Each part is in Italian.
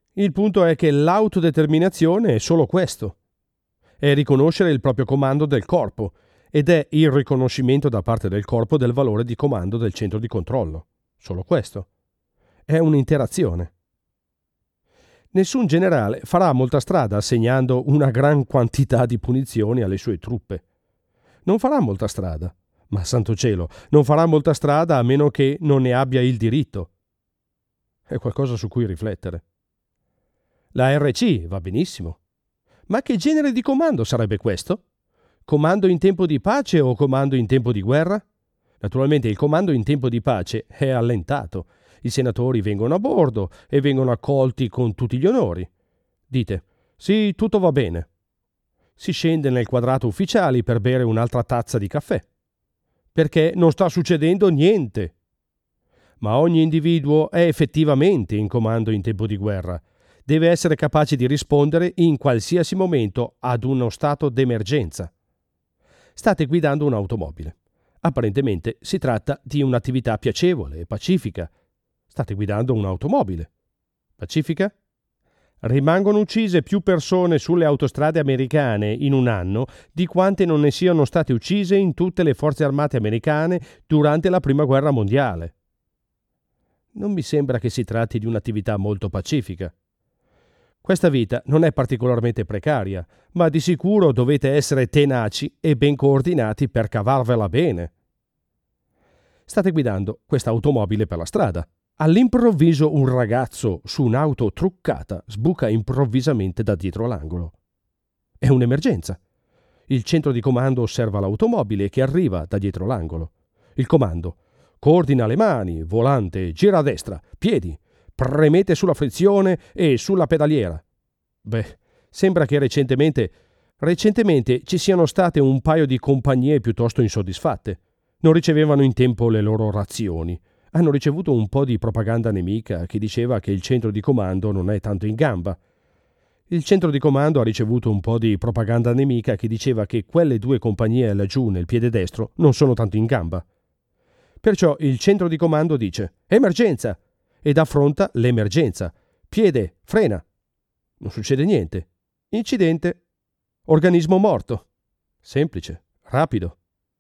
Il punto è che l'autodeterminazione è solo questo. È riconoscere il proprio comando del corpo ed è il riconoscimento da parte del corpo del valore di comando del centro di controllo. Solo questo. È un'interazione. Nessun generale farà molta strada assegnando una gran quantità di punizioni alle sue truppe. Non farà molta strada, ma santo cielo, non farà molta strada a meno che non ne abbia il diritto. È qualcosa su cui riflettere. La RC va benissimo. Ma che genere di comando sarebbe questo? Comando in tempo di pace o comando in tempo di guerra? Naturalmente il comando in tempo di pace è allentato. I senatori vengono a bordo e vengono accolti con tutti gli onori. Dite, sì, tutto va bene. Si scende nel quadrato ufficiali per bere un'altra tazza di caffè. Perché non sta succedendo niente. Ma ogni individuo è effettivamente in comando in tempo di guerra. Deve essere capace di rispondere in qualsiasi momento ad uno stato d'emergenza. State guidando un'automobile. Apparentemente si tratta di un'attività piacevole e pacifica. State guidando un'automobile. Pacifica? Rimangono uccise più persone sulle autostrade americane in un anno di quante non ne siano state uccise in tutte le forze armate americane durante la Prima Guerra Mondiale. Non mi sembra che si tratti di un'attività molto pacifica. Questa vita non è particolarmente precaria, ma di sicuro dovete essere tenaci e ben coordinati per cavarvela bene. State guidando questa automobile per la strada. All'improvviso un ragazzo su un'auto truccata sbuca improvvisamente da dietro l'angolo. È un'emergenza. Il centro di comando osserva l'automobile che arriva da dietro l'angolo. Il comando: coordina le mani, volante, gira a destra, piedi, premete sulla frizione e sulla pedaliera. Beh, sembra che recentemente ci siano state un paio di compagnie piuttosto insoddisfatte. Non ricevevano in tempo le loro razioni. Hanno ricevuto un po' di propaganda nemica che diceva che il centro di comando non è tanto in gamba. Il centro di comando ha ricevuto un po' di propaganda nemica che diceva che quelle due compagnie laggiù nel piede destro non sono tanto in gamba. Perciò il centro di comando dice emergenza ed affronta l'emergenza. Piede, frena. Non succede niente. Incidente. Organismo morto. Semplice, rapido.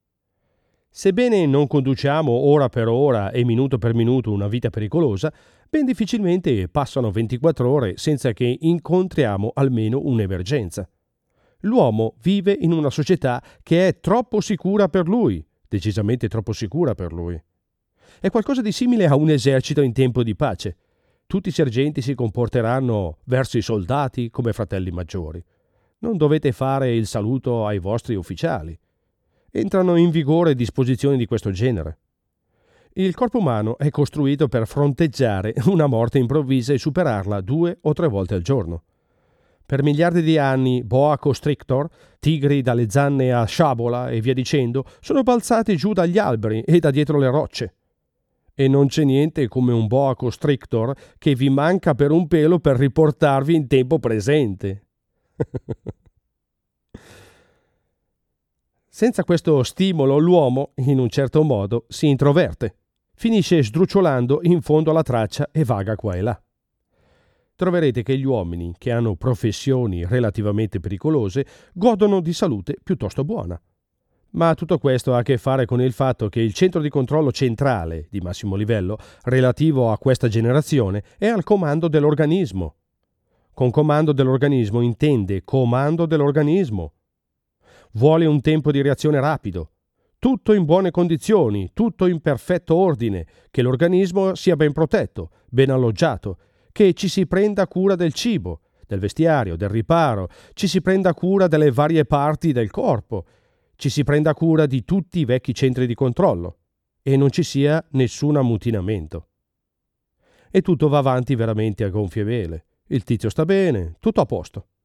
Sebbene non conduciamo ora per ora e minuto per minuto una vita pericolosa, ben difficilmente passano 24 ore senza che incontriamo almeno un'emergenza. L'uomo vive in una società che è troppo sicura per lui, decisamente troppo sicura per lui. È qualcosa di simile a un esercito in tempo di pace. Tutti i sergenti si comporteranno verso i soldati come fratelli maggiori. Non dovete fare il saluto ai vostri ufficiali. Entrano in vigore disposizioni di questo genere. Il corpo umano è costruito per fronteggiare una morte improvvisa e superarla 2 o 3 volte al giorno. Per miliardi di anni boa constrictor, tigri dalle zanne a sciabola e via dicendo, sono balzati giù dagli alberi e da dietro le rocce. E non c'è niente come un boa constrictor che vi manca per un pelo per riportarvi in tempo presente. Senza questo stimolo l'uomo, in un certo modo, si introverte. Finisce sdrucciolando in fondo alla traccia e vaga qua e là. Troverete che gli uomini che hanno professioni relativamente pericolose godono di salute piuttosto buona. Ma tutto questo ha a che fare con il fatto che il centro di controllo centrale, di massimo livello, relativo a questa generazione, è al comando dell'organismo. Con comando dell'organismo intende comando dell'organismo. Vuole un tempo di reazione rapido, tutto in buone condizioni, tutto in perfetto ordine, che l'organismo sia ben protetto, ben alloggiato, che ci si prenda cura del cibo, del vestiario, del riparo, ci si prenda cura delle varie parti del corpo, ci si prenda cura di tutti i vecchi centri di controllo e non ci sia nessun ammutinamento. E tutto va avanti veramente a gonfie vele. Il tizio sta bene, tutto a posto.